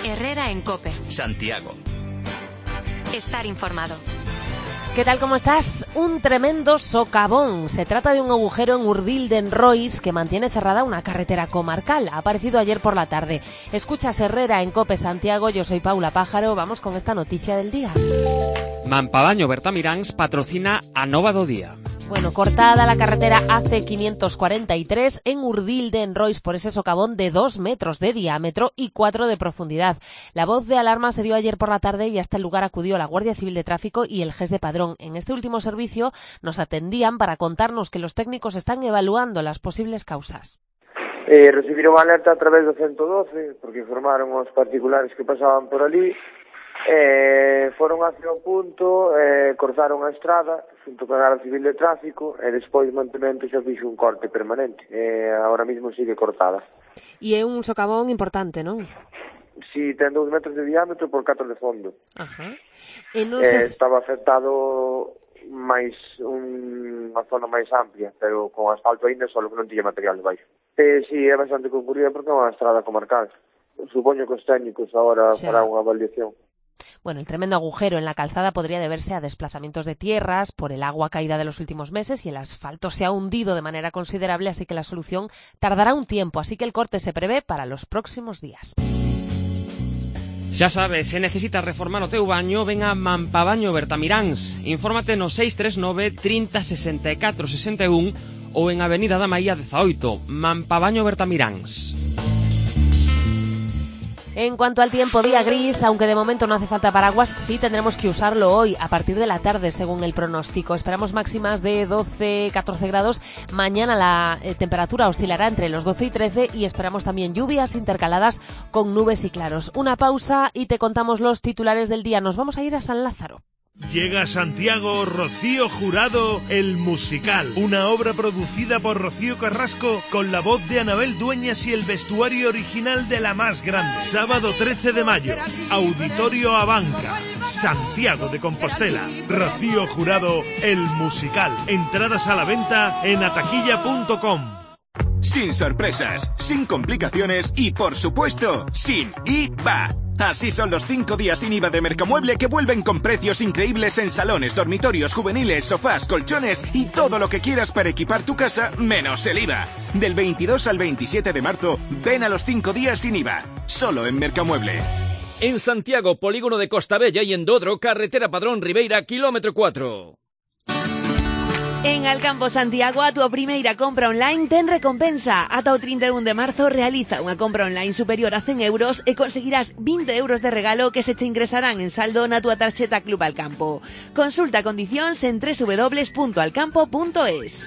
Herrera en COPE. Santiago. Estar informado. ¿Qué tal, cómo estás? Un tremendo socavón. Se trata de un agujero en Urdil de Enrois que mantiene cerrada una carretera comarcal. Ha aparecido ayer por la tarde. Escuchas Herrera en COPE Santiago. Yo soy Paula Pájaro. Vamos con esta noticia del día. Mampavaño Bertamiráns patrocina a Nova do Día. Bueno, cortada la carretera AC543 en Urdil de Enrois por ese socavón de 2 metros de diámetro y 4 de profundidad. La voz de alarma se dio ayer por la tarde y hasta el lugar acudió la Guardia Civil de Tráfico y el GES de Padrón. En este último servicio nos atendían para contarnos que los técnicos están evaluando las posibles causas. Recibiron alerta a través do 112 porque informaron os particulares que pasaban por ali. Foron hacia o punto, cortaron a estrada junto con a Guardia Civil de Tráfico e despois mantemento xa fixo un corte permanente. Ahora mismo sigue cortada. E é un socavón importante, non? Si, ten 2 metros de diámetro por 4 de fondo. Ajá. E non se... Estaba afectado máis unha zona máis amplia, pero con asfalto ainda, só que non tiña material debaixo. Si, é bastante concurrida porque é unha estrada comarcal. Supoño que os técnicos agora farán unha avaliación. Bueno, el tremendo agujero en la calzada podría deberse a desplazamientos de tierras por el agua caída de los últimos meses y el asfalto se ha hundido de manera considerable, así que la solución tardará un tiempo, así que el corte se prevé para los próximos días. Xa sabes, se necesitas reformar o teu baño, ven a Mampavaño Bertamiráns. Infórmate no 639 30 64 61 ou en Avenida da Maía 18, Mampavaño Bertamiráns. En cuanto al tiempo, día gris, aunque de momento no hace falta paraguas, sí tendremos que usarlo hoy, a partir de la tarde, según el pronóstico. Esperamos máximas de 12-14 grados. Mañana la temperatura oscilará entre los 12 y 13 y esperamos también lluvias intercaladas con nubes y claros. Una pausa y te contamos los titulares del día. Nos vamos a ir a San Lázaro. Llega a Santiago Rocío Jurado, el musical, una obra producida por Rocío Carrasco con la voz de Anabel Dueñas y el vestuario original de La Más Grande. Sábado 13 de mayo, Auditorio Abanca, Santiago de Compostela. Rocío Jurado, el musical. Entradas a la venta en ataquilla.com. Sin sorpresas, sin complicaciones y, por supuesto, sin IVA. Así son los 5 días sin IVA de Mercamueble que vuelven con precios increíbles en salones, dormitorios, juveniles, sofás, colchones y todo lo que quieras para equipar tu casa, menos el IVA. Del 22 al 27 de marzo, ven a los 5 días sin IVA. Solo en Mercamueble. En Santiago, polígono de Costa Bella, y en Dodro, carretera Padrón Ribeira, kilómetro 4. En Alcampo Santiago, a túa primeira compra online ten recompensa. Ata o 31 de marzo realiza unha compra online superior a 100 euros e conseguirás 20 euros de regalo que se che ingresarán en saldo na túa tarxeta Club Alcampo. Consulta condicións en www.alcampo.es.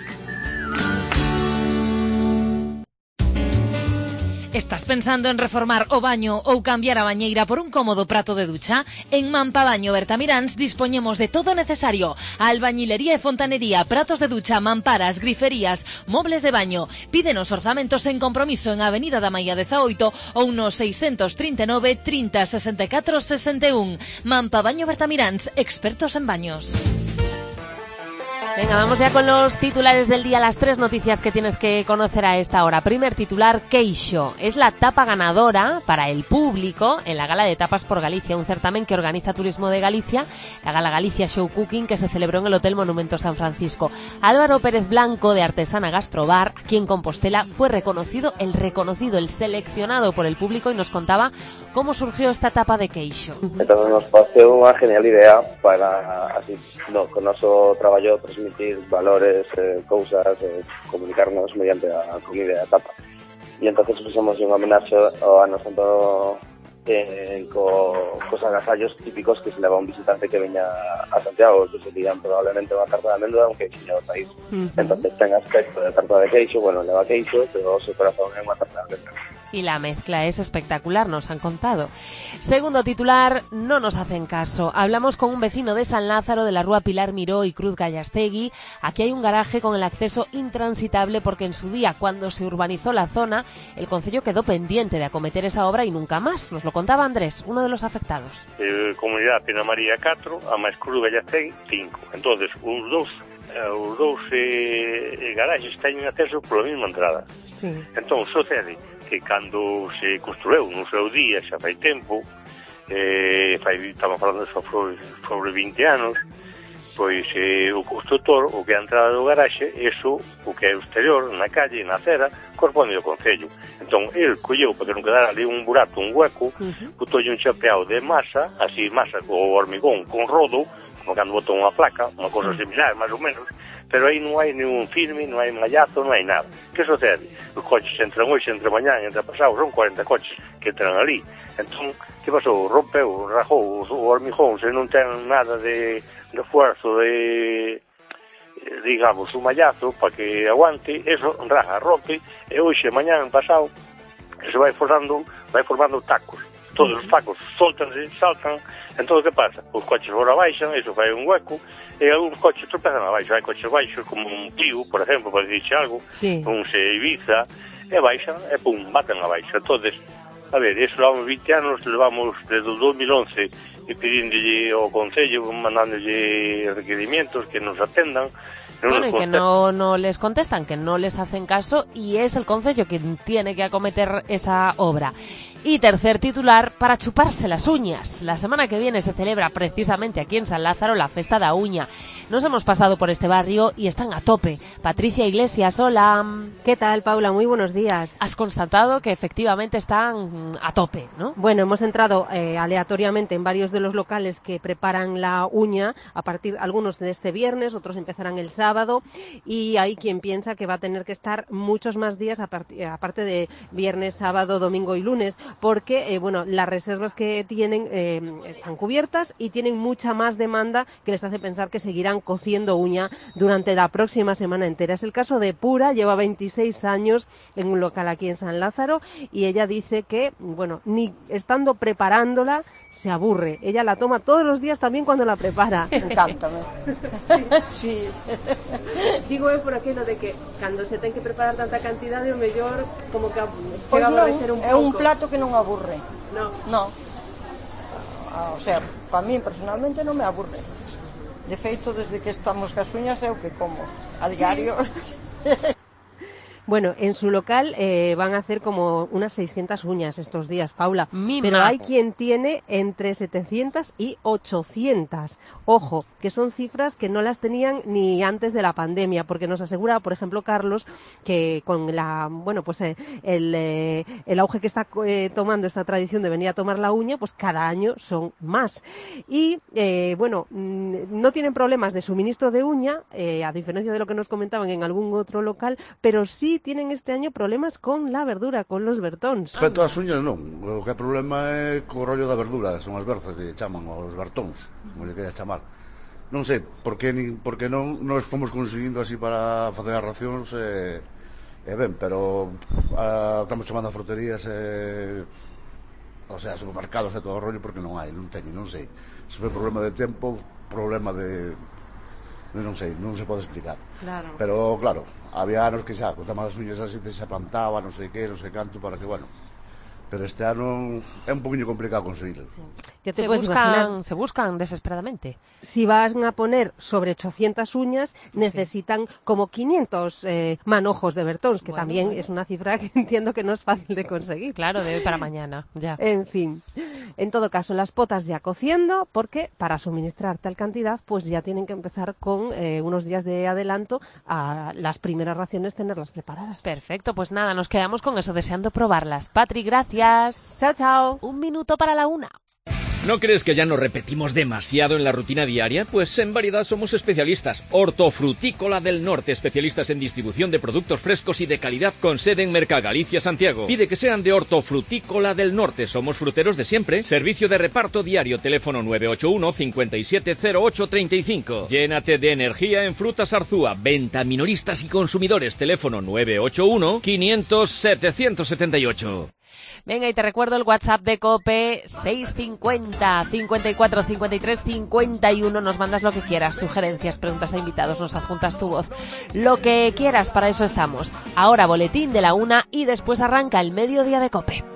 ¿Estás pensando en reformar o baño ou cambiar a bañeira por un cómodo prato de ducha? En Mampavaño Bertamiráns dispoñemos de todo necesario: albañilería e fontanería, pratos de ducha, mamparas, griferías, mobles de baño. Pídenos orzamentos en compromiso en Avenida da Maía 18 ou no 639 30 64 61. Mampavaño Bertamiráns, expertos en baños. Venga, vamos ya con los titulares del día, las 3 noticias que tienes que conocer a esta hora. Primer titular, Queixo. Es la tapa ganadora para el público en la Gala de Tapas por Galicia, un certamen que organiza Turismo de Galicia, la Gala Galicia Show Cooking, que se celebró en el Hotel Monumento San Francisco. Álvaro Pérez Blanco, de Artesana Gastrobar, aquí en Compostela, fue el seleccionado por el público, y nos contaba cómo surgió esta tapa de Queixo. Entonces nos pareció unha genial idea para, así, con noso traballo transmitir valores, cousas, comunicarnos mediante a comida e a tapa. E entonces fixemos unha homenaxe ao ano santo cos agasallos típicos que se leva un visitante que veña a Santiago, que serían probablemente unha tarta de amendo e un queixinho do país. Entonces ten aspecto de tarta de queixo, bueno, leva queixo, pero o seu corazón é unha tarta de amendo. Y la mezcla es espectacular, nos han contado. Segundo titular, no nos hacen caso. Hablamos con un vecino de San Lázaro, de la Rúa Pilar Miró y Cruz Gallastegui. Aquí hay un garaje con el acceso intransitable porque en su día, cuando se urbanizó la zona, el concello quedó pendiente de acometer esa obra y nunca más. Nos lo contaba Andrés, uno de los afectados. Comunidade Pina María 4, a máis Cruz Gallastegui 5. Entonces, os dous garaxes teñen acceso pola mesma entrada. Sí. Entón, sucede que cando se construiu no seu día, xa fai tempo, estamos falando sobre 20 anos, pois o constructor, o que é a entrada do garaxe, eso, o que é o exterior, na calle, na acera, corresponde ao Concello. Entón, el colleu, para que non quedara ali un burato, un hueco, putolle un chapeado de masa, así masa, o hormigón, con rodo, como cando botou unha placa, unha cosa similar, máis ou menos, pero aí non hai ningún firme, non hai mallazo, non hai nada. Que sucede? Os coches entran hoxe, entran mañán, entran pasado, son 40 coches que entran ali. Entón, que pasou? Rompeu, rajou o hormigón, se non ten nada de esfuerzo de, digamos, un mallazo para que aguante, eso raja, rompe, e hoxe, mañán, pasado, se vai formando tacos. Todos os tacos soltanse, saltan, entón, que pasa? Os coches fora baixan, eso fai un hueco, e algúns coches tropezan abaixo, hai coches baixos, como un Clio, por exemplo, para dicirse algo, un Ibiza, e baixan, e pum, baten abaixo. Entonces, a ver, eso levamos 20 anos, levamos desde o 2011 e pedíndolle ao Concello, mandándolle requerimientos que nos atendan. Bueno, y que no les contestan, que no les hacen caso, y es el Concello quien tiene que acometer esa obra. Y tercer titular, para chuparse las uñas. La semana que viene se celebra precisamente aquí en San Lázaro la Festa da Uña. Nos hemos pasado por este barrio y están a tope. Patricia Iglesias, hola. ¿Qué tal, Paula? Muy buenos días. Has constatado que efectivamente están a tope, ¿no? Bueno, hemos entrado aleatoriamente en varios de los locales que preparan la uña, a partir algunos de este viernes, otros empezarán el sábado, y hay quien piensa que va a tener que estar muchos más días, aparte de viernes, sábado, domingo y lunes, porque bueno, las reservas que tienen están cubiertas y tienen mucha más demanda que les hace pensar que seguirán cociendo uña durante la próxima semana entera. Es el caso de Pura, lleva 26 años en un local aquí en San Lázaro, y ella dice que, bueno, ni estando preparándola se aburre. Ella la toma todos los días también cuando la prepara. Encántame. Sí. Digo por aquilo de que cando se ten que preparar tanta cantidade, o mellor como que Pois chega a aborrecer un pouco. É un plato que non aburre. No. O sea, para mí personalmente non me aburre. De feito, desde que estamos cas uñas é o que como a diario. Bueno, en su local van a hacer como unas 600 uñas estos días, Paula. Mimazo. Pero hay quien tiene entre 700 y 800. Ojo, que son cifras que no las tenían ni antes de la pandemia, porque nos asegura, por ejemplo, Carlos, que con la, bueno, pues el auge que está tomando esta tradición de venir a tomar la uña, pues cada año son más. Y bueno, no tienen problemas de suministro de uña, a diferencia de lo que nos comentaban en algún otro local, pero sí tienen este año problemas con la verdura, con los bertóns. Respecto ás uñas, non. O que é problema é co rollo da verdura, son as berzas que chaman, os bertóns, como lle queira chamar. Non sei, porque non nos fomos conseguindo así para facer as racións, ben, pero estamos chamando a froterías, o sea, supermercados e todo o rollo, porque non hai, non teñen, non sei. Se foi problema de tempo, problema de non sei, non se pode explicar. Claro. Pero, claro, había anos que xa, con tema das uñas así, se plantaba, non sei que, non sei canto, para que, bueno, pero este ano é un poquinho complicado conseguirlo. Se buscan desesperadamente. Si van a poner sobre 800 uñas, necesitan como 500 manojos de bertóns, que también es una cifra que entiendo que no es fácil de conseguir. Claro, de hoy para mañana, ya. En fin, en todo caso, las potas ya cociendo, porque para suministrar tal cantidad, pues ya tienen que empezar con unos días de adelanto a las primeras raciones, tenerlas preparadas. Perfecto, pues nada, nos quedamos con eso, deseando probarlas. Patri, gracias. Chao, chao. 1 minuto para la 1. ¿No crees que ya nos repetimos demasiado en la rutina diaria? Pues en variedad somos especialistas. Hortofrutícola del Norte, especialistas en distribución de productos frescos y de calidad con sede en Mercagalicia, Santiago. Pide que sean de Hortofrutícola del Norte. Somos fruteros de siempre. Servicio de reparto diario, teléfono 981 570835. Llénate de energía en Frutas Arzúa. Venta a minoristas y consumidores, teléfono 981 500 778. Venga, y te recuerdo el WhatsApp de COPE, 650 54 53 51. Nos mandas lo que quieras, sugerencias, preguntas a invitados, nos adjuntas tu voz. Lo que quieras, para eso estamos. Ahora boletín de la 1 y después arranca el mediodía de COPE.